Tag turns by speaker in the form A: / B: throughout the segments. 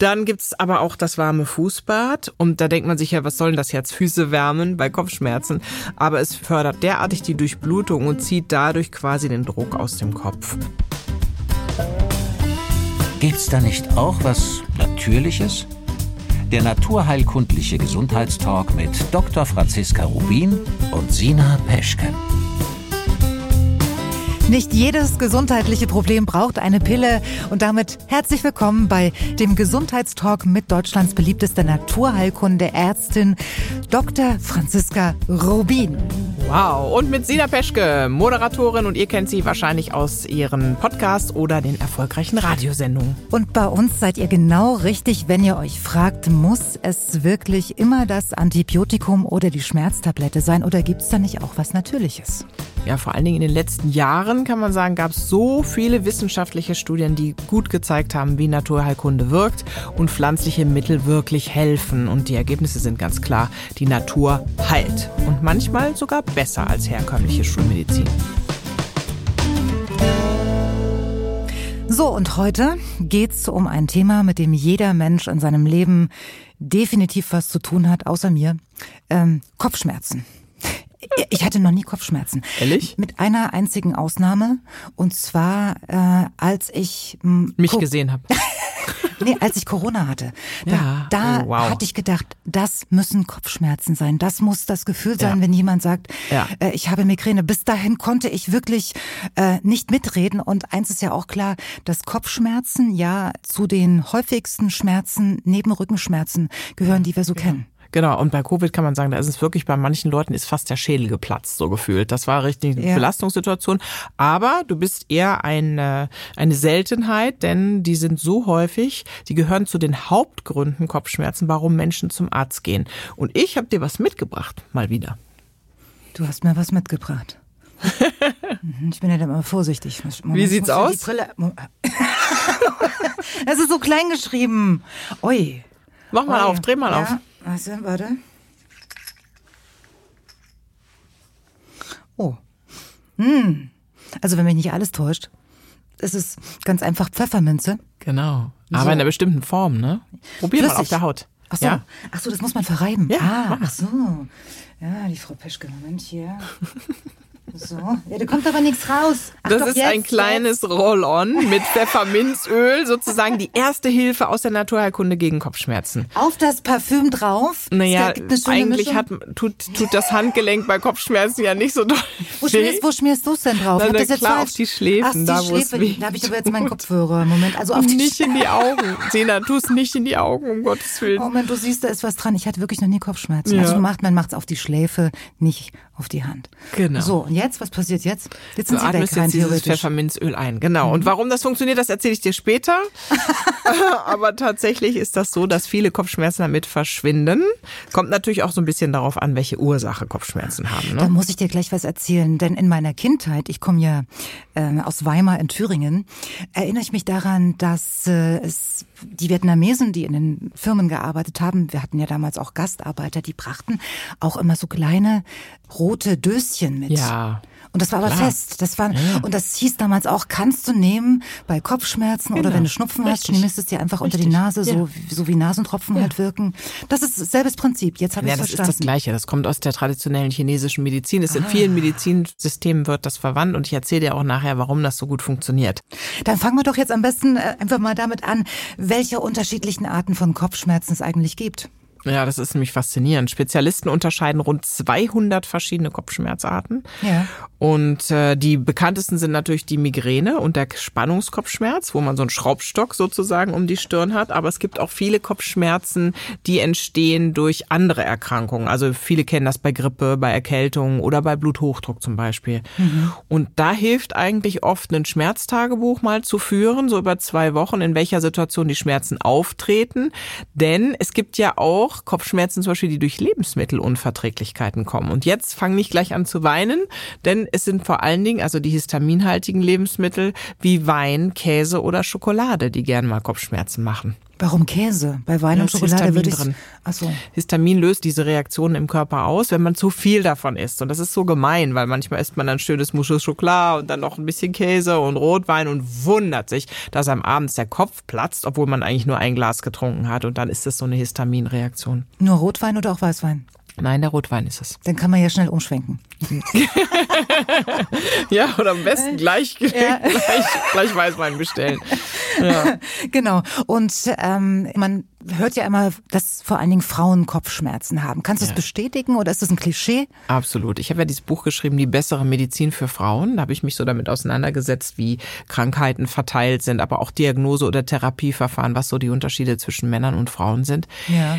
A: Dann gibt's aber auch das warme Fußbad. Und da denkt man sich ja, was soll denn das jetzt? Füße wärmen bei Kopfschmerzen. Aber es fördert derartig die Durchblutung und zieht dadurch quasi den Druck aus dem Kopf.
B: Gibt's da nicht auch was Natürliches? Der naturheilkundliche Gesundheitstalk mit Dr. Franziska Rubin und Sina Peschke.
C: Nicht jedes gesundheitliche Problem braucht eine Pille. Und damit herzlich willkommen bei dem Gesundheitstalk mit Deutschlands beliebtester Naturheilkunde-Ärztin Dr. Franziska Rubin.
A: Wow, und mit Sina Peschke, Moderatorin, und ihr kennt sie wahrscheinlich aus ihren Podcasts oder den erfolgreichen Radiosendungen.
C: Und bei uns seid ihr genau richtig, wenn ihr euch fragt, muss es wirklich immer das Antibiotikum oder die Schmerztablette sein oder gibt es da nicht auch was Natürliches?
A: Ja, vor allen Dingen in den letzten Jahren, kann man sagen, gab es so viele wissenschaftliche Studien, die gut gezeigt haben, wie Naturheilkunde wirkt und pflanzliche Mittel wirklich helfen. Und die Ergebnisse sind ganz klar, die Natur heilt. Und manchmal sogar besser als herkömmliche Schulmedizin.
C: So, und heute geht's um ein Thema, mit dem jeder Mensch in seinem Leben definitiv was zu tun hat, außer mir. Kopfschmerzen. Ich hatte noch nie Kopfschmerzen.
A: Ehrlich?
C: Mit einer einzigen Ausnahme. Und zwar, als ich...
A: mich gesehen habe.
C: Nee, als ich Corona hatte. Da
A: wow.
C: hatte ich gedacht, das müssen Kopfschmerzen sein. Das muss das Gefühl sein, wenn jemand sagt, ich habe Migräne. Bis dahin konnte ich wirklich nicht mitreden. Und eins ist ja auch klar, dass Kopfschmerzen ja zu den häufigsten Schmerzen neben Rückenschmerzen gehören, die wir so kennen.
A: Genau, und bei Covid kann man sagen, da ist es wirklich, bei manchen Leuten ist fast der Schädel geplatzt, so gefühlt. Das war richtig eine Belastungssituation. Aber du bist eher eine Seltenheit, denn die sind so häufig, die gehören zu den Hauptgründen Kopfschmerzen, warum Menschen zum Arzt gehen. Und ich habe dir was mitgebracht, mal wieder.
C: Du hast mir was mitgebracht. Ich bin ja dann immer vorsichtig.
A: Wie sieht's aus?
C: Die Brille. Es ist so klein geschrieben. Ui.
A: Mach mal auf, dreh mal auf.
C: Warte. Oh. Also wenn mich nicht alles täuscht, ist es ganz einfach Pfefferminze.
A: Genau. Aber in einer bestimmten Form, ne? Probier mal auf der Haut.
C: Ach so.
A: Ja?
C: Ach so, das muss man verreiben.
A: Ja,
C: ach so. Ja, die Frau Peschke, Moment hier. So, ja, da kommt aber nichts raus. Ach,
A: das ist jetzt ein kleines Roll-on mit Pfefferminzöl, sozusagen die erste Hilfe aus der Naturheilkunde gegen Kopfschmerzen.
C: Auf das Parfüm drauf?
A: Naja, eigentlich tut das Handgelenk bei Kopfschmerzen ja nicht so doll.
C: Wo schmierst du es denn drauf?
A: Na, jetzt klar, auf die Schläfen.
C: Da habe ich aber jetzt meinen Kopfhörer. Moment, also auf die
A: nicht in die Augen. Sina, tu es nicht in die Augen, um Gottes Willen.
C: Moment, du siehst, da ist was dran. Ich hatte wirklich noch nie Kopfschmerzen. Ja. Also man macht es auf die Schläfe, nicht auf die Hand.
A: Genau.
C: So, und jetzt, was passiert jetzt? Jetzt sind
A: du
C: sie weg, rein
A: jetzt dieses Pfefferminzöl ein. Genau. Und warum das funktioniert, das erzähle ich dir später. Aber tatsächlich ist das so, dass viele Kopfschmerzen damit verschwinden. Kommt natürlich auch so ein bisschen darauf an, welche Ursache Kopfschmerzen haben. Ne?
C: Da muss ich dir gleich was erzählen, denn in meiner Kindheit, ich komme ja aus Weimar in Thüringen, erinnere ich mich daran, dass es die Vietnamesen, die in den Firmen gearbeitet haben, wir hatten ja damals auch Gastarbeiter, die brachten auch immer so kleine rote Döschen mit.
A: Ja.
C: Und das war aber fest. Das war, und das hieß damals auch, kannst du nehmen bei Kopfschmerzen oder wenn du Schnupfen hast, schmiest es dir einfach unter die Nase, so wie Nasentropfen halt wirken. Das ist selbes Prinzip. Jetzt habe ich es verstanden.
A: Das ist das Gleiche. Das kommt aus der traditionellen chinesischen Medizin. In vielen Medizinsystemen wird das verwandt und ich erzähle dir auch nachher, warum das so gut funktioniert.
C: Dann fangen wir doch jetzt am besten einfach mal damit an, welche unterschiedlichen Arten von Kopfschmerzen es eigentlich gibt.
A: Ja, das ist nämlich faszinierend. Spezialisten unterscheiden rund 200 verschiedene Kopfschmerzarten.
C: Ja.
A: Und die bekanntesten sind natürlich die Migräne und der Spannungskopfschmerz, wo man so einen Schraubstock sozusagen um die Stirn hat. Aber es gibt auch viele Kopfschmerzen, die entstehen durch andere Erkrankungen. Also viele kennen das bei Grippe, bei Erkältung oder bei Bluthochdruck zum Beispiel. Und da hilft eigentlich oft ein Schmerztagebuch mal zu führen, so über 2 Wochen, in welcher Situation die Schmerzen auftreten. Denn es gibt ja auch Kopfschmerzen zum Beispiel, die durch Lebensmittelunverträglichkeiten kommen. Und jetzt fang nicht gleich an zu weinen, denn es sind vor allen Dingen also die histaminhaltigen Lebensmittel wie Wein, Käse oder Schokolade, die gern mal Kopfschmerzen machen.
C: Warum Käse? Bei Wein und Schokolade würde ich...
A: Histamin löst diese Reaktionen im Körper aus, wenn man zu viel davon isst. Und das ist so gemein, weil manchmal isst man dann schönes Mousse Chocolat und dann noch ein bisschen Käse und Rotwein und wundert sich, dass einem abends der Kopf platzt, obwohl man eigentlich nur ein Glas getrunken hat. Und dann ist das so eine Histaminreaktion.
C: Nur Rotwein oder auch Weißwein?
A: Nein, der Rotwein ist es.
C: Dann kann man ja schnell umschwenken.
A: Ja, oder am besten gleich Weißwein bestellen. Ja.
C: Genau. Und man hört ja immer, dass vor allen Dingen Frauen Kopfschmerzen haben. Kannst du es bestätigen oder ist das ein Klischee?
A: Absolut. Ich habe ja dieses Buch geschrieben, Die bessere Medizin für Frauen. Da habe ich mich so damit auseinandergesetzt, wie Krankheiten verteilt sind, aber auch Diagnose- oder Therapieverfahren, was so die Unterschiede zwischen Männern und Frauen sind.
C: Ja.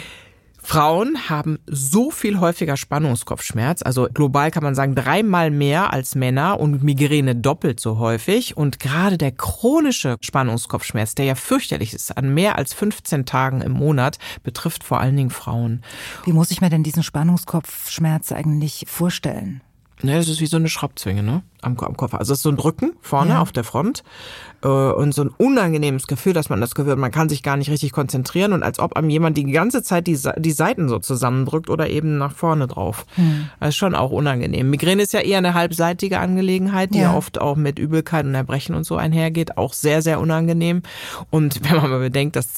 A: Frauen haben so viel häufiger Spannungskopfschmerz, also global kann man sagen 3-mal mehr als Männer und Migräne doppelt so häufig. Und gerade der chronische Spannungskopfschmerz, der ja fürchterlich ist, an mehr als 15 Tagen im Monat, betrifft vor allen Dingen Frauen.
C: Wie muss ich mir denn diesen Spannungskopfschmerz eigentlich vorstellen?
A: Ne, das ist wie so eine Schraubzwinge, ne? Am Kopf. Also es ist so ein Drücken vorne auf der Front und so ein unangenehmes Gefühl, dass man das Gefühl hat, man kann sich gar nicht richtig konzentrieren und als ob einem jemand die ganze Zeit die Seiten so zusammendrückt oder eben nach vorne drauf. Das ist schon auch unangenehm. Migräne ist ja eher eine halbseitige Angelegenheit, die ja oft auch mit Übelkeit und Erbrechen und so einhergeht. Auch sehr, sehr unangenehm. Und wenn man mal bedenkt, dass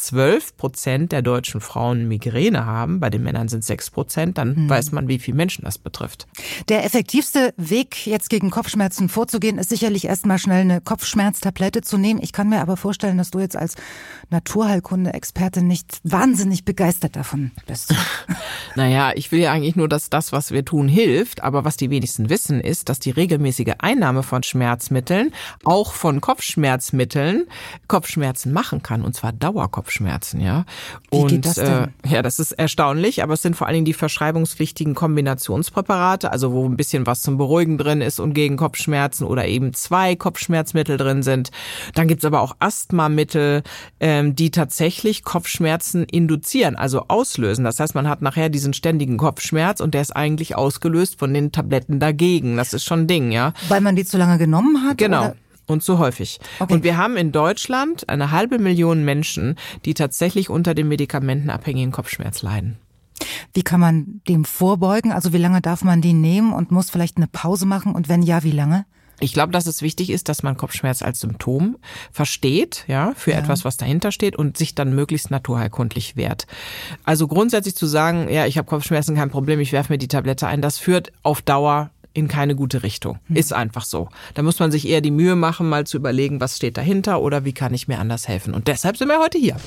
A: 12% der deutschen Frauen Migräne haben, bei den Männern sind es 6%, dann weiß man, wie viele Menschen das betrifft.
C: Der effektivste Weg, jetzt gegen Kopfschmerzen vorzugehen, ist sicherlich erstmal schnell eine Kopfschmerztablette zu nehmen. Ich kann mir aber vorstellen, dass du jetzt als Naturheilkunde-Expertin nicht wahnsinnig begeistert davon bist.
A: Naja, ich will ja eigentlich nur, dass das, was wir tun, hilft. Aber was die wenigsten wissen, ist, dass die regelmäßige Einnahme von Schmerzmitteln, auch von Kopfschmerzmitteln, Kopfschmerzen machen kann. Und zwar Dauerkopfschmerzen, ja.
C: Wie geht das denn?
A: Ja, das ist erstaunlich. Aber es sind vor allen Dingen die verschreibungspflichtigen Kombinationspräparate, also wo ein bisschen was zum Beruhigen drin ist und gegen Kopfschmerzen oder eben 2 Kopfschmerzmittel drin sind. Dann gibt's aber auch Asthmamittel, die tatsächlich Kopfschmerzen induzieren, also auslösen. Das heißt, man hat nachher diesen ständigen Kopfschmerz und der ist eigentlich ausgelöst von den Tabletten dagegen. Das ist schon ein Ding, ja.
C: Weil man die zu lange genommen hat?
A: Genau.
C: Oder?
A: Und zu häufig. Okay. Und wir haben in Deutschland 500.000 Menschen, die tatsächlich unter dem medikamentenabhängigen Kopfschmerz leiden.
C: Wie kann man dem vorbeugen? Also wie lange darf man die nehmen und muss vielleicht eine Pause machen? Und wenn ja, wie lange?
A: Ich glaube, dass es wichtig ist, dass man Kopfschmerz als Symptom versteht, ja, für etwas, was dahinter steht und sich dann möglichst naturheilkundlich wehrt. Also grundsätzlich zu sagen, ja, ich habe Kopfschmerzen, kein Problem, ich werfe mir die Tablette ein, das führt auf Dauer in keine gute Richtung. Ist einfach so. Da muss man sich eher die Mühe machen, mal zu überlegen, was steht dahinter oder wie kann ich mir anders helfen. Und deshalb sind wir heute hier.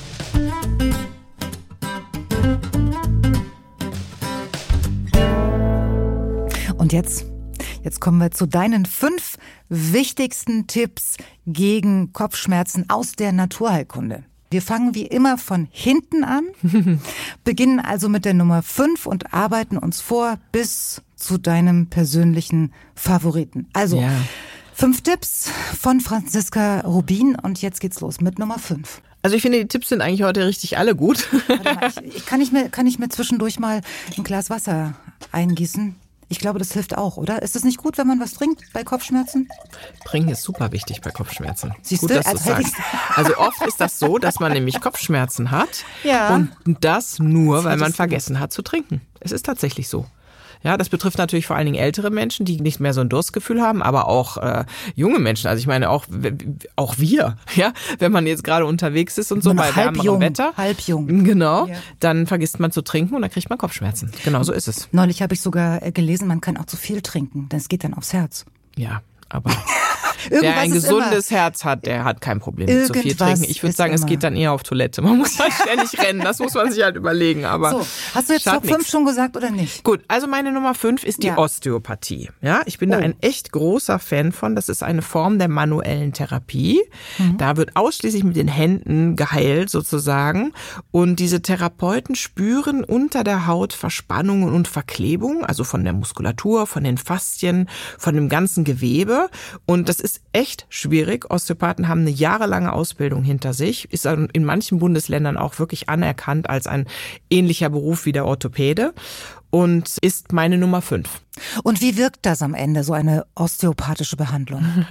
C: Und jetzt kommen wir zu deinen 5 wichtigsten Tipps gegen Kopfschmerzen aus der Naturheilkunde. Wir fangen wie immer von hinten an, beginnen also mit der Nummer 5 und arbeiten uns vor bis zu deinem persönlichen Favoriten. Also 5 Tipps von Franziska Rubin und jetzt geht's los mit Nummer 5.
A: Also ich finde, die Tipps sind eigentlich heute richtig alle gut.
C: Warte mal, kann ich mir zwischendurch mal ein Glas Wasser eingießen? Ich glaube, das hilft auch, oder? Ist es nicht gut, wenn man was trinkt bei Kopfschmerzen?
A: Trinken ist super wichtig bei Kopfschmerzen.
C: Siehst
A: gut,
C: du,
A: dass du sagst. Also oft ist das so, dass man nämlich Kopfschmerzen hat und das nur, weil man vergessen hat zu trinken. Es ist tatsächlich so. Ja, das betrifft natürlich vor allen Dingen ältere Menschen, die nicht mehr so ein Durstgefühl haben, aber auch junge Menschen. Also ich meine auch wir, ja, wenn man jetzt gerade unterwegs ist und so bei wärmerem Wetter.
C: Halb jung.
A: Genau, dann vergisst man zu trinken und dann kriegt man Kopfschmerzen. Genau so ist es.
C: Neulich habe ich sogar gelesen, man kann auch zu viel trinken, denn es geht dann aufs Herz.
A: Ja, aber wer ein gesundes Herz hat, der hat kein Problem mit zu viel trinken. Ich würde sagen, es geht dann eher auf Toilette. Man muss halt ständig rennen, das muss man sich halt überlegen. Aber
C: so, hast du jetzt Top 5 schon gesagt oder nicht?
A: Gut, also meine Nummer 5 ist die Osteopathie. Ja, ich bin da ein echt großer Fan von. Das ist eine Form der manuellen Therapie. Da wird ausschließlich mit den Händen geheilt sozusagen. Und diese Therapeuten spüren unter der Haut Verspannungen und Verklebungen, also von der Muskulatur, von den Faszien, von dem ganzen Gewebe. Und das ist echt schwierig. Osteopathen haben eine jahrelange Ausbildung hinter sich, ist in manchen Bundesländern auch wirklich anerkannt als ein ähnlicher Beruf wie der Orthopäde und ist meine Nummer 5.
C: Und wie wirkt das am Ende, so eine osteopathische Behandlung?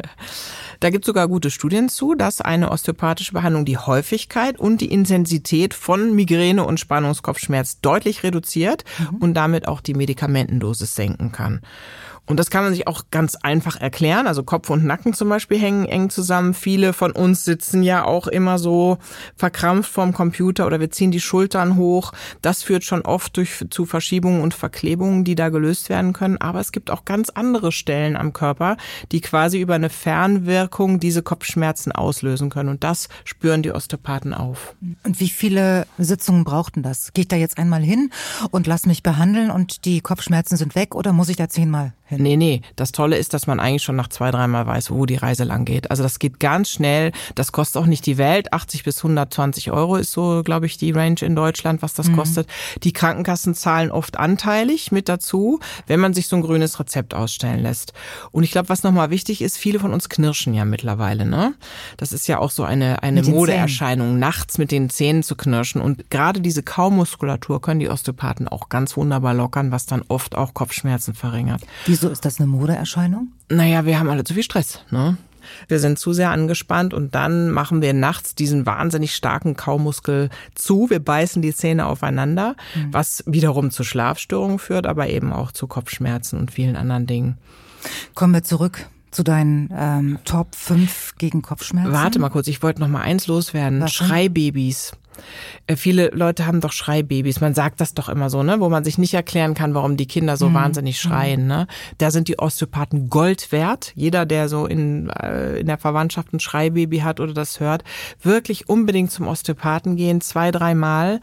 A: Da gibt es sogar gute Studien zu, dass eine osteopathische Behandlung die Häufigkeit und die Intensität von Migräne und Spannungskopfschmerz deutlich reduziert und damit auch die Medikamentendosis senken kann. Und das kann man sich auch ganz einfach erklären. Also Kopf und Nacken zum Beispiel hängen eng zusammen. Viele von uns sitzen ja auch immer so verkrampft vorm Computer oder wir ziehen die Schultern hoch. Das führt schon oft zu Verschiebungen und Verklebungen, die da gelöst werden können. Aber es gibt auch ganz andere Stellen am Körper, die quasi über eine Fernwirkung diese Kopfschmerzen auslösen können. Und das spüren die Osteopathen auf.
C: Und wie viele Sitzungen brauchten das? Gehe ich da jetzt einmal hin und lass mich behandeln und die Kopfschmerzen sind weg oder muss ich da 10-mal hin?
A: Nee. Das Tolle ist, dass man eigentlich schon nach 2-3 Mal weiß, wo die Reise lang geht. Also das geht ganz schnell. Das kostet auch nicht die Welt. 80 bis 120 Euro ist so, glaube ich, die Range in Deutschland, was das kostet. Die Krankenkassen zahlen oft anteilig mit dazu, wenn man sich so ein grünes Rezept ausstellen lässt. Und ich glaube, was nochmal wichtig ist, viele von uns knirschen ja mittlerweile, ne? Das ist ja auch so eine Modeerscheinung, nachts mit den Zähnen zu knirschen. Und gerade diese Kaumuskulatur können die Osteopathen auch ganz wunderbar lockern, was dann oft auch Kopfschmerzen verringert.
C: Wieso ist das eine Modeerscheinung?
A: Naja, wir haben alle zu viel Stress, ne? Wir sind zu sehr angespannt und dann machen wir nachts diesen wahnsinnig starken Kaumuskel zu. Wir beißen die Zähne aufeinander, was wiederum zu Schlafstörungen führt, aber eben auch zu Kopfschmerzen und vielen anderen Dingen.
C: Kommen wir zurück zu deinen Top 5 gegen Kopfschmerzen.
A: Warte mal kurz, ich wollte noch mal eins loswerden.
C: Was?
A: Schreibabys. Viele Leute haben doch Schreibabys. Man sagt das doch immer so, ne, wo man sich nicht erklären kann, warum die Kinder so wahnsinnig schreien, ne? Da sind die Osteopathen Gold wert. Jeder, der so in der Verwandtschaft ein Schreibaby hat oder das hört, wirklich unbedingt zum Osteopathen gehen, 2-3 Mal,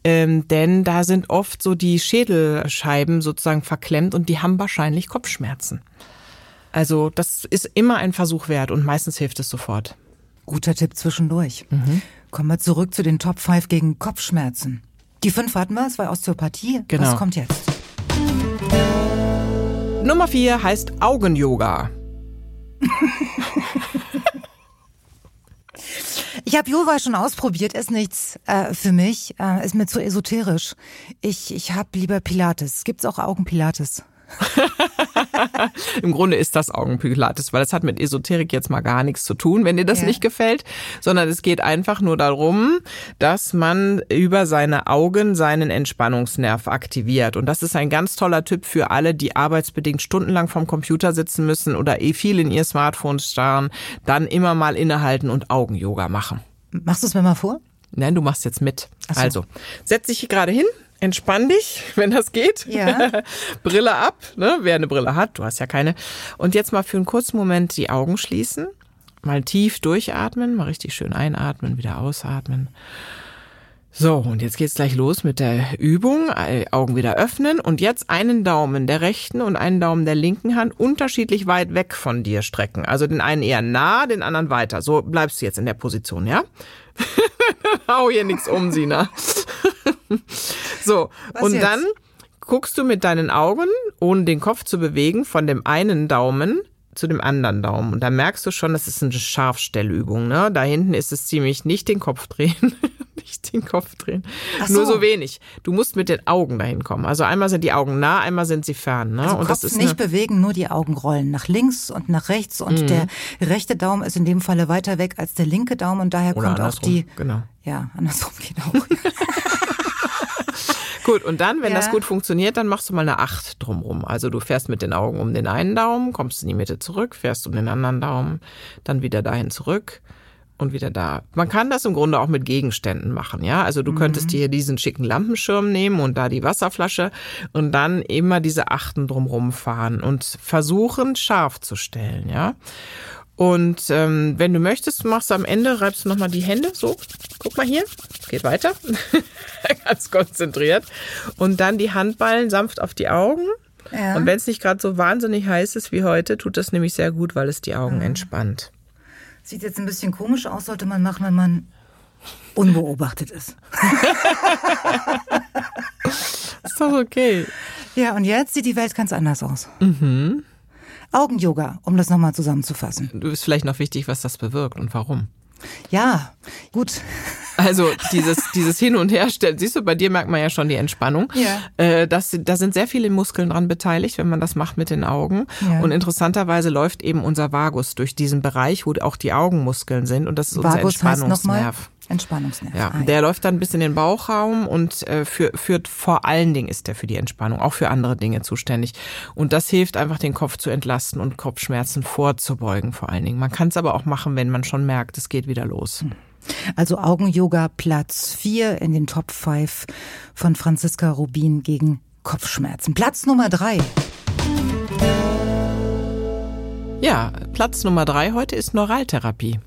A: denn da sind oft so die Schädelscheiben sozusagen verklemmt und die haben wahrscheinlich Kopfschmerzen. Also das ist immer ein Versuch wert und meistens hilft es sofort.
C: Guter Tipp zwischendurch. Kommen wir zurück zu den Top 5 gegen Kopfschmerzen. Die 5 hatten wir, es war Osteopathie.
A: Genau.
C: Was kommt jetzt?
A: Nummer 4 heißt Augen-Yoga.
C: Ich habe Yoga schon ausprobiert, ist nichts für mich, ist mir zu esoterisch. Ich habe lieber Pilates. Gibt's auch Augenpilates?
A: Im Grunde ist das Augenpilates, weil es hat mit Esoterik jetzt mal gar nichts zu tun, wenn dir das nicht gefällt, sondern es geht einfach nur darum, dass man über seine Augen seinen Entspannungsnerv aktiviert. Und das ist ein ganz toller Tipp für alle, die arbeitsbedingt stundenlang vorm Computer sitzen müssen oder viel in ihr Smartphone starren, dann immer mal innehalten und Augen-Yoga machen.
C: Machst du es mir mal vor?
A: Nein, du machst jetzt mit.
C: Ach so.
A: Also, setz dich hier gerade hin. Entspann dich, wenn das geht.
C: Ja.
A: Brille ab, ne? Wer eine Brille hat, du hast ja keine. Und jetzt mal für einen kurzen Moment die Augen schließen. Mal tief durchatmen, mal richtig schön einatmen, wieder ausatmen. So, und jetzt geht's gleich los mit der Übung. Augen wieder öffnen und jetzt einen Daumen der rechten und einen Daumen der linken Hand unterschiedlich weit weg von dir strecken. Also den einen eher nah, den anderen weiter. So bleibst du jetzt in der Position, ja? Hau hier nichts um, Sina. So, was und jetzt? Dann guckst du mit deinen Augen, ohne den Kopf zu bewegen, von dem einen Daumen zu dem anderen Daumen. Und da merkst du schon, das ist eine Scharfstellübung, ne? Da hinten ist es ziemlich nicht den Kopf drehen. Nicht den Kopf drehen. Ach so. Nur so wenig. Du musst mit den Augen dahin kommen. Also einmal sind die Augen nah, einmal sind sie fern. Ne?
C: Also
A: und
C: Kopf
A: das ist
C: nicht bewegen, nur die Augen rollen. Nach links und nach rechts. Und der rechte Daumen ist in dem Falle weiter weg als der linke Daumen. Und daher
A: oder
C: kommt auch die...
A: Genau.
C: Ja, andersrum geht auch.
A: Gut, und dann, wenn das gut funktioniert, dann machst du mal eine 8 drumrum. Also du fährst mit den Augen um den einen Daumen, kommst in die Mitte zurück, fährst um den anderen Daumen, dann wieder dahin zurück und wieder da. Man kann das im Grunde auch mit Gegenständen machen, ja. Also du könntest dir diesen schicken Lampenschirm nehmen und da die Wasserflasche und dann immer diese 8 drumrum fahren und versuchen, scharf zu stellen, ja. Und wenn du möchtest, machst du am Ende, reibst du nochmal die Hände, so, guck mal hier, geht weiter, ganz konzentriert. Und dann die Handballen sanft auf die Augen. Ja. Und wenn es nicht gerade so wahnsinnig heiß ist wie heute, tut das nämlich sehr gut, weil es die Augen entspannt.
C: Sieht jetzt ein bisschen komisch aus, sollte man machen, wenn man unbeobachtet ist.
A: Ist doch okay.
C: Ja, und jetzt sieht die Welt ganz anders aus. Augen-Yoga, um das nochmal zusammenzufassen.
A: Du ist vielleicht noch wichtig, was das bewirkt und warum.
C: Ja, gut.
A: Also dieses Hin- und Herstellen, siehst du, bei dir merkt man ja schon die Entspannung. Ja. Da sind sehr viele Muskeln dran beteiligt, wenn man das macht mit den Augen. Ja. Und interessanterweise läuft eben unser Vagus durch diesen Bereich, wo auch die Augenmuskeln sind. Und das ist unser Entspannungsnerv.
C: Entspannungsnerv.
A: Ja, der läuft dann bis in den Bauchraum und führt vor allen Dingen ist der für die Entspannung, auch für andere Dinge zuständig. Und das hilft einfach, den Kopf zu entlasten und Kopfschmerzen vorzubeugen vor allen Dingen. Man kann es aber auch machen, wenn man schon merkt, es geht wieder los.
C: Also Augen-Yoga Platz 4 in den Top 5 von Franziska Rubin gegen Kopfschmerzen. Platz Nummer 3.
A: Ja, Platz Nummer 3 heute ist Neuraltherapie.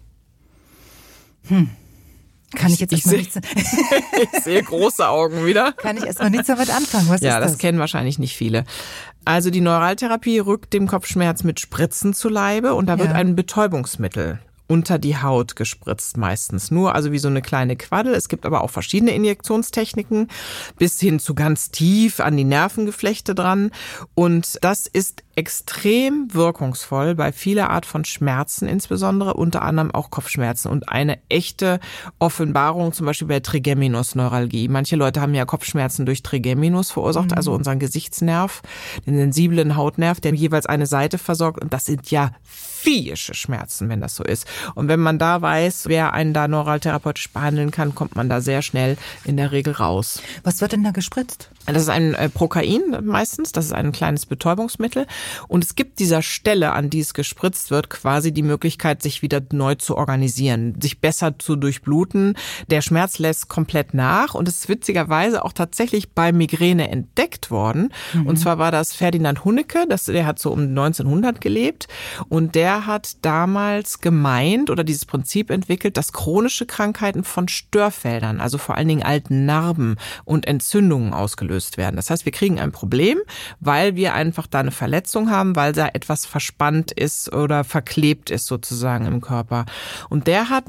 C: Kann ich jetzt erstmal nichts.
A: Ich sehe große Augen wieder.
C: Kann ich erstmal nichts damit anfangen? Was ist das?
A: Ja, das kennen wahrscheinlich nicht viele. Also die Neuraltherapie rückt dem Kopfschmerz mit Spritzen zu Leibe und da wird ein Betäubungsmittel unter die Haut gespritzt meistens. Nur also wie so eine kleine Quaddel. Es gibt aber auch verschiedene Injektionstechniken bis hin zu ganz tief an die Nervengeflechte dran. Und das ist extrem wirkungsvoll bei vieler Art von Schmerzen, insbesondere unter anderem auch Kopfschmerzen. Und eine echte Offenbarung zum Beispiel bei Trigeminusneuralgie. Manche Leute haben ja Kopfschmerzen durch Trigeminus verursacht, also unseren Gesichtsnerv, den sensiblen Hautnerv, der jeweils eine Seite versorgt. Und das sind ja physische Schmerzen, wenn das so ist. Und wenn man da weiß, wer einen da neuraltherapeutisch behandeln kann, kommt man da sehr schnell in der Regel raus.
C: Was wird denn da gespritzt?
A: Das ist ein Prokain meistens, das ist ein kleines Betäubungsmittel. Und es gibt dieser Stelle, an die es gespritzt wird, quasi die Möglichkeit, sich wieder neu zu organisieren, sich besser zu durchbluten. Der Schmerz lässt komplett nach und es ist witzigerweise auch tatsächlich bei Migräne entdeckt worden. Und zwar war das Ferdinand Hunnecke, der hat so um 1900 gelebt und der hat damals gemeint oder dieses Prinzip entwickelt, dass chronische Krankheiten von Störfeldern, also vor allen Dingen alten Narben und Entzündungen ausgelöst werden. Das heißt, wir kriegen ein Problem, weil wir einfach da eine Verletzung haben, weil da etwas verspannt ist oder verklebt ist sozusagen im Körper. Und der hat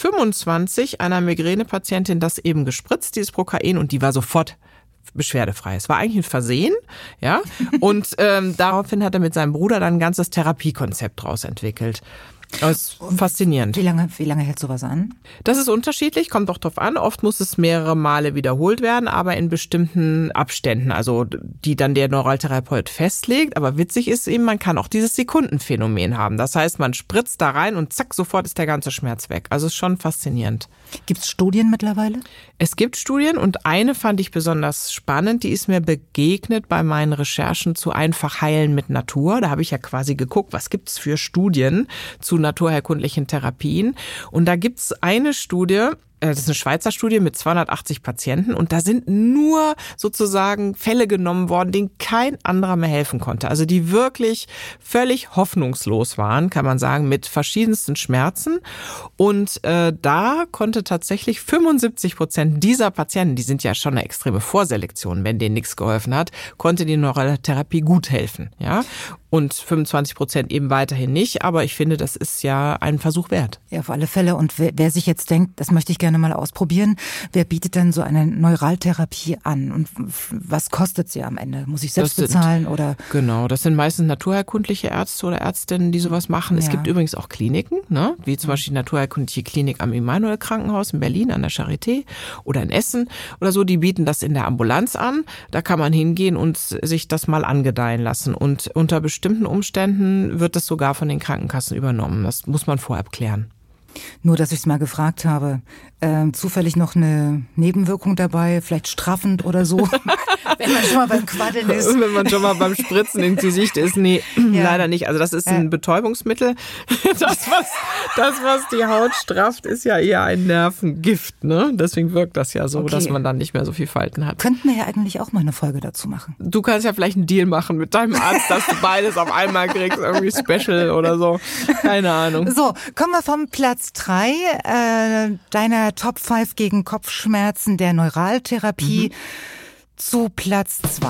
A: 1925 einer Migränepatientin das eben gespritzt, dieses Prokain, und die war sofort beschwerdefrei. Es war eigentlich ein Versehen, ja. Und daraufhin hat er mit seinem Bruder dann ein ganzes Therapiekonzept draus entwickelt. Das ist faszinierend.
C: Wie lange hält sowas an?
A: Das ist unterschiedlich, kommt auch drauf an. Oft muss es mehrere Male wiederholt werden, aber in bestimmten Abständen, also die dann der Neuraltherapeut festlegt. Aber witzig ist eben, man kann auch dieses Sekundenphänomen haben. Das heißt, man spritzt da rein und zack, sofort ist der ganze Schmerz weg. Also ist schon faszinierend.
C: Gibt es Studien mittlerweile?
A: Es gibt Studien und eine fand ich besonders spannend. Die ist mir begegnet bei meinen Recherchen zu Einfach heilen mit Natur. Da habe ich ja quasi geguckt, was gibt's für Studien zu naturheilkundlichen Therapien. Und da gibt's eine Studie, das ist eine Schweizer Studie mit 280 Patienten und da sind nur sozusagen Fälle genommen worden, denen kein anderer mehr helfen konnte. Also die wirklich völlig hoffnungslos waren, kann man sagen, mit verschiedensten Schmerzen. Und da konnte tatsächlich 75% dieser Patienten, die sind ja schon eine extreme Vorselektion, wenn denen nichts geholfen hat, konnte die Neuraltherapie gut helfen. Ja? Und 25% eben weiterhin nicht. Aber ich finde, das ist ja ein Versuch wert.
C: Ja, auf alle Fälle. Und wer sich jetzt denkt, das möchte ich gerne mal ausprobieren, wer bietet denn so eine Neuraltherapie an? Und was kostet sie am Ende? Muss ich selbst bezahlen? Oder?
A: Genau, das sind meistens naturheilkundliche Ärzte oder Ärztinnen, die sowas machen. Ja. Es gibt übrigens auch Kliniken, ne? Wie zum Beispiel die naturheilkundliche Klinik am Immanuel-Krankenhaus in Berlin an der Charité oder in Essen oder so. Die bieten das in der Ambulanz an. Da kann man hingehen und sich das mal angedeihen lassen. Und unter bestimmten Umständen wird das sogar von den Krankenkassen übernommen. Das muss man vorab klären.
C: Nur, dass ich es mal gefragt habe, zufällig noch eine Nebenwirkung dabei, vielleicht straffend oder so, wenn man schon mal beim Quaddeln ist.
A: Und wenn man schon mal beim Spritzen ins Gesicht ist, nee, leider nicht. Also das ist ein Betäubungsmittel. Das, was die Haut strafft, ist ja eher ein Nervengift, ne? Deswegen wirkt das ja so, dass man dann nicht mehr so viel Falten hat.
C: Könnten wir ja eigentlich auch mal eine Folge dazu machen.
A: Du kannst ja vielleicht einen Deal machen mit deinem Arzt, dass du beides auf einmal kriegst, irgendwie Special oder so. Keine Ahnung.
C: So, kommen wir vom Platz 3 deiner Top 5 gegen Kopfschmerzen der Neuraltherapie zu Platz 2.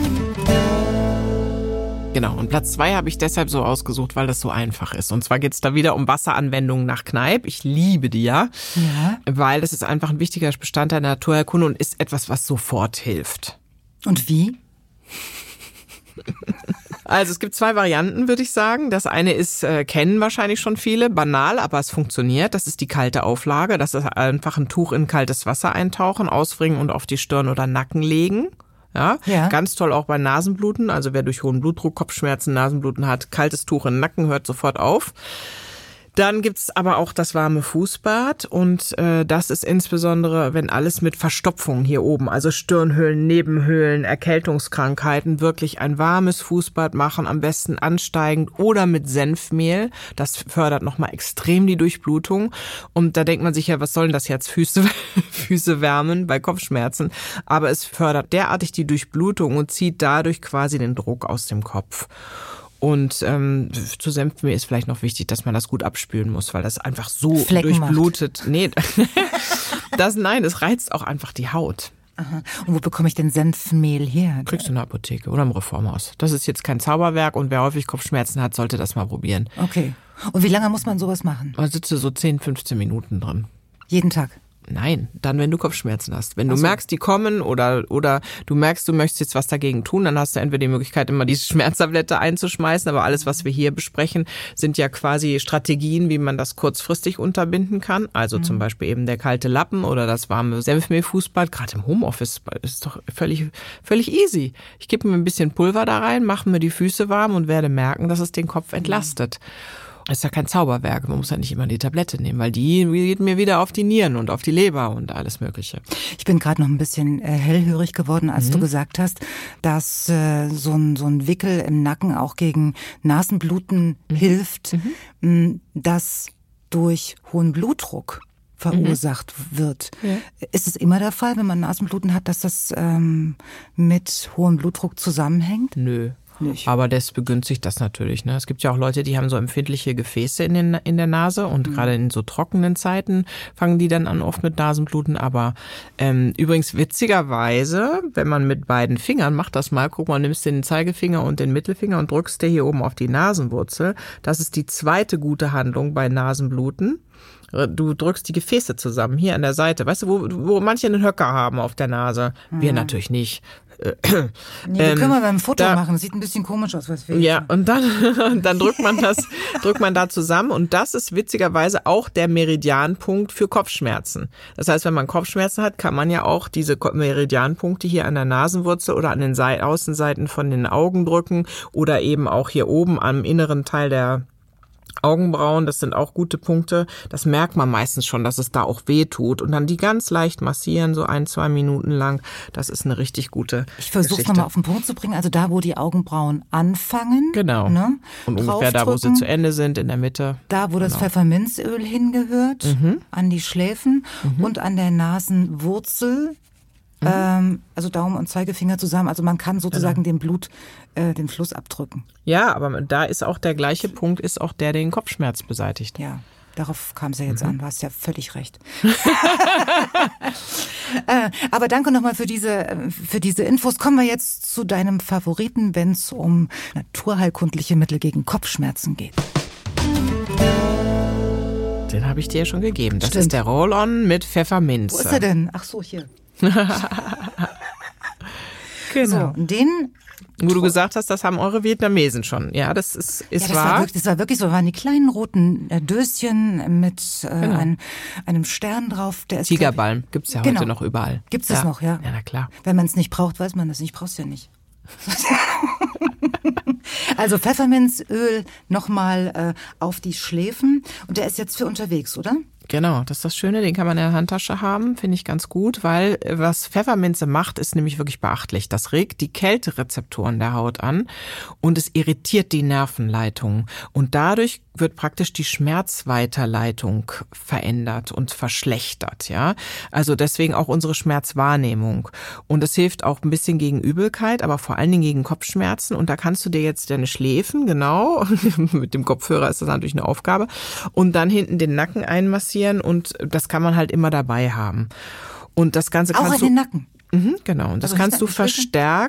A: Genau, und Platz 2 habe ich deshalb so ausgesucht, weil das so einfach ist. Und zwar geht es da wieder um Wasseranwendungen nach Kneipp. Ich liebe die ja, weil das ist einfach ein wichtiger Bestandteil der Naturheilkunde und ist etwas, was sofort hilft.
C: Und wie?
A: Also es gibt 2 Varianten, würde ich sagen. Das eine ist, kennen wahrscheinlich schon viele, banal, aber es funktioniert. Das ist die kalte Auflage. Das ist einfach ein Tuch in kaltes Wasser eintauchen, auswringen und auf die Stirn oder Nacken legen. Ja, ganz toll auch bei Nasenbluten. Also wer durch hohen Blutdruck, Kopfschmerzen, Nasenbluten hat, kaltes Tuch in den Nacken, hört sofort auf. Dann gibt's aber auch das warme Fußbad und das ist insbesondere, wenn alles mit Verstopfungen hier oben, also Stirnhöhlen, Nebenhöhlen, Erkältungskrankheiten, wirklich ein warmes Fußbad machen, am besten ansteigend oder mit Senfmehl. Das fördert nochmal extrem die Durchblutung und da denkt man sich ja, was soll denn das jetzt, Füße wärmen bei Kopfschmerzen, aber es fördert derartig die Durchblutung und zieht dadurch quasi den Druck aus dem Kopf. Und zu Senfmehl ist vielleicht noch wichtig, dass man das gut abspülen muss, weil das einfach so
C: Flecken
A: durchblutet. Macht. Nee, das reizt auch einfach die Haut.
C: Aha. Und wo bekomme ich denn Senfmehl her?
A: Kriegst du in der Apotheke oder im Reformhaus. Das ist jetzt kein Zauberwerk und wer häufig Kopfschmerzen hat, sollte das mal probieren.
C: Okay. Und wie lange muss man sowas machen?
A: Da sitzt du so 10, 15 Minuten drin.
C: Jeden Tag?
A: Nein, dann, wenn du Kopfschmerzen hast. Wenn du merkst, die kommen oder du merkst, du möchtest jetzt was dagegen tun, dann hast du entweder die Möglichkeit, immer diese Schmerztablette einzuschmeißen, aber alles, was wir hier besprechen, sind ja quasi Strategien, wie man das kurzfristig unterbinden kann. Also zum Beispiel eben der kalte Lappen oder das warme Senfmehlfußbad. Gerade im Homeoffice ist doch völlig easy. Ich gebe mir ein bisschen Pulver da rein, mache mir die Füße warm und werde merken, dass es den Kopf entlastet. Das ist ja kein Zauberwerk, man muss ja nicht immer die Tablette nehmen, weil die geht mir wieder auf die Nieren und auf die Leber und alles Mögliche.
C: Ich bin gerade noch ein bisschen hellhörig geworden, als du gesagt hast, dass so ein Wickel im Nacken auch gegen Nasenbluten hilft, das durch hohen Blutdruck verursacht wird. Ja. Ist es immer der Fall, wenn man Nasenbluten hat, dass das mit hohem Blutdruck zusammenhängt?
A: Nö. Nicht. Aber das begünstigt das natürlich. Ne? Es gibt ja auch Leute, die haben so empfindliche Gefäße in der Nase und gerade in so trockenen Zeiten fangen die dann an oft mit Nasenbluten. Aber übrigens witzigerweise, wenn man mit beiden Fingern, macht das mal, guck mal, nimmst den Zeigefinger und den Mittelfinger und drückst dir hier oben auf die Nasenwurzel. Das ist die zweite gute Handlung bei Nasenbluten. Du drückst die Gefäße zusammen, hier an der Seite. Weißt du, wo manche einen Höcker haben auf der Nase? Wir natürlich nicht.
C: Nee, können wir beim Foto machen. Das sieht ein bisschen komisch aus, was wir
A: ja, und dann drückt man da zusammen und das ist witzigerweise auch der Meridianpunkt für Kopfschmerzen. Das heißt, wenn man Kopfschmerzen hat, kann man ja auch diese Meridianpunkte hier an der Nasenwurzel oder an den Außenseiten von den Augen drücken oder eben auch hier oben am inneren Teil der Augenbrauen, das sind auch gute Punkte. Das merkt man meistens schon, dass es da auch weh tut. Und dann die ganz leicht massieren, so 1-2 Minuten lang. Das ist eine richtig gute Geschichte.
C: Ich versuche es nochmal auf den Punkt zu bringen. Also da, wo die Augenbrauen anfangen.
A: Genau.
C: Ne?
A: Und ungefähr da, wo sie zu Ende sind, in der Mitte.
C: Da, wo das Pfefferminzöl hingehört, an die Schläfen und an der Nasenwurzel. Also Daumen und Zeigefinger zusammen. Also man kann sozusagen den Fluss abdrücken.
A: Ja, aber da ist auch der gleiche Punkt, ist auch der den Kopfschmerz beseitigt.
C: Ja, darauf kam es ja jetzt an. Du hast ja völlig recht. Aber danke nochmal für diese Infos. Kommen wir jetzt zu deinem Favoriten, wenn es um naturheilkundliche Mittel gegen Kopfschmerzen geht.
A: Den habe ich dir ja schon gegeben. Das ist der Roll-On mit Pfefferminze.
C: Wo ist er denn? Ach so, hier.
A: Genau.
C: So, den,
A: wo du gesagt hast, das haben eure Vietnamesen schon. Ja, das ist wahr.
C: Das war wirklich so. Das waren die kleinen roten Döschen mit einem Stern drauf. Der ist
A: Tigerbalm gibt's ja heute noch überall.
C: Gibt's das noch, ja?
A: Ja, na klar.
C: Wenn man es nicht braucht, weiß man das nicht. Brauchst du ja nicht. Also Pfefferminzöl nochmal auf die Schläfen. Und der ist jetzt für unterwegs, oder?
A: Genau, das ist das Schöne, den kann man in der Handtasche haben, finde ich ganz gut, weil was Pfefferminze macht, ist nämlich wirklich beachtlich. Das regt die Kälterezeptoren der Haut an und es irritiert die Nervenleitung und dadurch wird praktisch die Schmerzweiterleitung verändert und verschlechtert, ja. Also deswegen auch unsere Schmerzwahrnehmung. Und es hilft auch ein bisschen gegen Übelkeit, aber vor allen Dingen gegen Kopfschmerzen. Und da kannst du dir jetzt deine Schläfen, genau, mit dem Kopfhörer ist das natürlich eine Aufgabe, und dann hinten den Nacken einmassieren und das kann man halt immer dabei haben. Und das Ganze kannst du...
C: Auch in den Nacken?
A: Genau, und das kannst du verstärken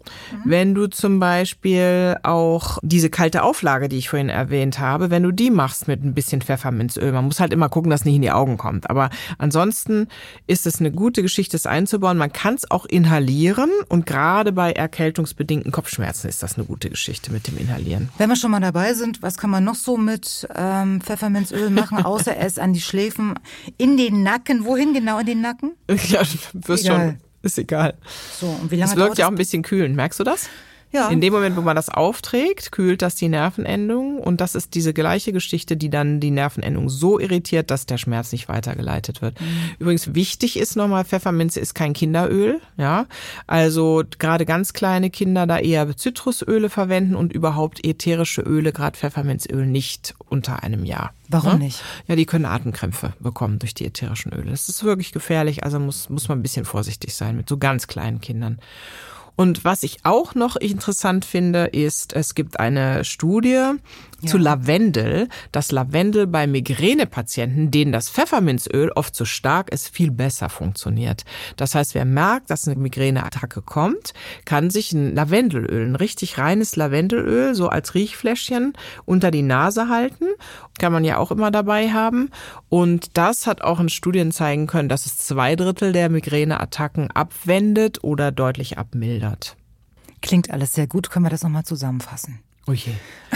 A: Wenn du zum Beispiel auch diese kalte Auflage, die ich vorhin erwähnt habe, wenn du die machst mit ein bisschen Pfefferminzöl, man muss halt immer gucken, dass nicht in die Augen kommt. Aber ansonsten ist es eine gute Geschichte, es einzubauen. Man kann es auch inhalieren und gerade bei erkältungsbedingten Kopfschmerzen ist das eine gute Geschichte mit dem Inhalieren.
C: Wenn wir schon mal dabei sind, was kann man noch so mit Pfefferminzöl machen, außer es an die Schläfen, in den Nacken? Wohin genau in den Nacken?
A: Ja, du wirst schon... Ist egal.
C: So, und wie lange
A: es wirkt ja auch ein bisschen kühlend, merkst du das?
C: Ja.
A: In dem Moment, wo man das aufträgt, kühlt das die Nervenendung und das ist diese gleiche Geschichte, die dann die Nervenendung so irritiert, dass der Schmerz nicht weitergeleitet wird. Übrigens wichtig ist nochmal, Pfefferminze ist kein Kinderöl, ja. Also gerade ganz kleine Kinder da eher Zitrusöle verwenden und überhaupt ätherische Öle, gerade Pfefferminzöl nicht unter einem Jahr.
C: Warum nicht?
A: Ja, die können Atemkrämpfe bekommen durch die ätherischen Öle. Das ist wirklich gefährlich, also muss man ein bisschen vorsichtig sein mit so ganz kleinen Kindern. Und was ich auch noch interessant finde, ist, es gibt eine Studie zu Lavendel, dass Lavendel bei Migränepatienten, denen das Pfefferminzöl oft zu stark ist, viel besser funktioniert. Das heißt, wer merkt, dass eine Migräneattacke kommt, kann sich ein Lavendelöl, ein richtig reines Lavendelöl, so als Riechfläschchen unter die Nase halten. Kann man ja auch immer dabei haben. Und das hat auch in Studien zeigen können, dass es 2/3 der Migräneattacken abwendet oder deutlich abmildert.
C: Klingt alles sehr gut. Können wir das nochmal zusammenfassen?
A: Oh je.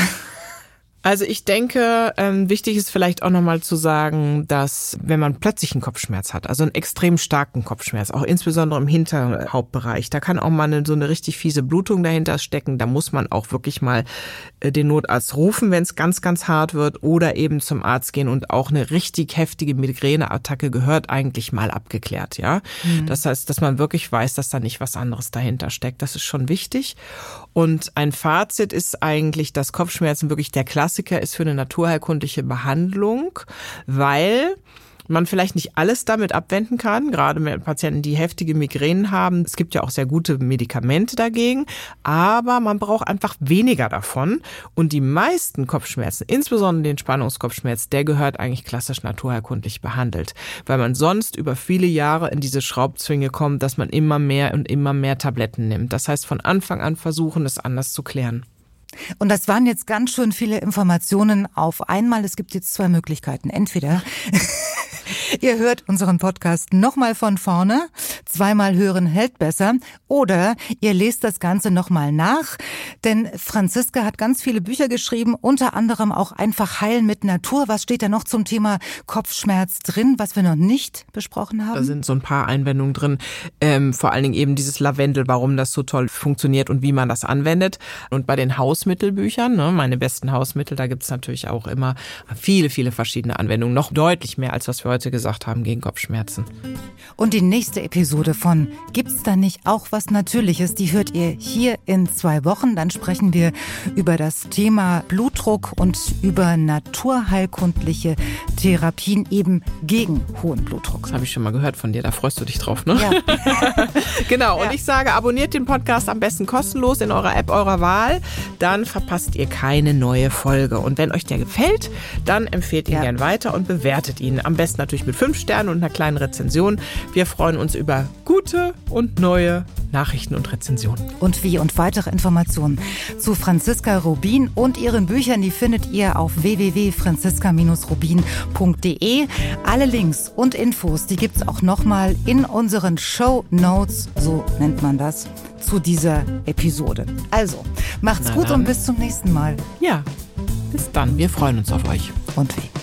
A: Also ich denke, wichtig ist vielleicht auch nochmal zu sagen, dass wenn man plötzlich einen Kopfschmerz hat, also einen extrem starken Kopfschmerz, auch insbesondere im Hinterhauptbereich, da kann auch mal so eine richtig fiese Blutung dahinter stecken. Da muss man auch wirklich mal den Notarzt rufen, wenn es ganz, ganz hart wird oder eben zum Arzt gehen und auch eine richtig heftige Migräneattacke gehört eigentlich mal abgeklärt, ja. Das heißt, dass man wirklich weiß, dass da nicht was anderes dahinter steckt. Das ist schon wichtig. Und ein Fazit ist eigentlich, dass Kopfschmerzen wirklich der Klassiker ist für eine naturheilkundliche Behandlung, weil man vielleicht nicht alles damit abwenden kann, gerade mit Patienten, die heftige Migränen haben. Es gibt ja auch sehr gute Medikamente dagegen, aber man braucht einfach weniger davon. Und die meisten Kopfschmerzen, insbesondere den Spannungskopfschmerz, der gehört eigentlich klassisch naturheilkundlich behandelt, weil man sonst über viele Jahre in diese Schraubzwinge kommt, dass man immer mehr und immer mehr Tabletten nimmt. Das heißt, von Anfang an versuchen, es anders zu klären.
C: Und das waren jetzt ganz schön viele Informationen auf einmal. Es gibt jetzt 2 Möglichkeiten. Entweder ihr hört unseren Podcast nochmal von vorne, 2-mal hören hält besser, oder ihr lest das Ganze nochmal nach, denn Franziska hat ganz viele Bücher geschrieben, unter anderem auch Einfach heilen mit Natur. Was steht da noch zum Thema Kopfschmerz drin, was wir noch nicht besprochen haben?
A: Da sind so ein paar Einwendungen drin, vor allen Dingen eben dieses Lavendel, warum das so toll funktioniert und wie man das anwendet. Und bei den Hausmittelbüchern, ne, meine besten Hausmittel, da gibt's natürlich auch immer viele, viele verschiedene Anwendungen, noch deutlich mehr, als was wir heute gesagt haben, gegen Kopfschmerzen.
C: Und die nächste Episode von Gibt's da nicht auch was Natürliches, die hört ihr hier in 2 Wochen. Dann sprechen wir über das Thema Blutdruck und über naturheilkundliche Therapien eben gegen hohen Blutdruck.
A: Das habe ich schon mal gehört von dir, da freust du dich drauf, ne?
C: Ja.
A: Genau, und ich sage, abonniert den Podcast am besten kostenlos in eurer App eurer Wahl, dann verpasst ihr keine neue Folge. Und wenn euch der gefällt, dann empfehlt ihn gern weiter und bewertet ihn. Am besten natürlich mit 5 Sternen und einer kleinen Rezension. Wir freuen uns über gute und neue Nachrichten und Rezensionen.
C: Und weitere Informationen zu Franziska Rubin und ihren Büchern, die findet ihr auf www.franziska-rubin.de. Alle Links und Infos, die gibt's auch nochmal in unseren Show Notes, so nennt man das, zu dieser Episode. Also, macht's gut und bis zum nächsten Mal.
A: Ja, bis dann. Wir freuen uns auf euch.
C: Und wie?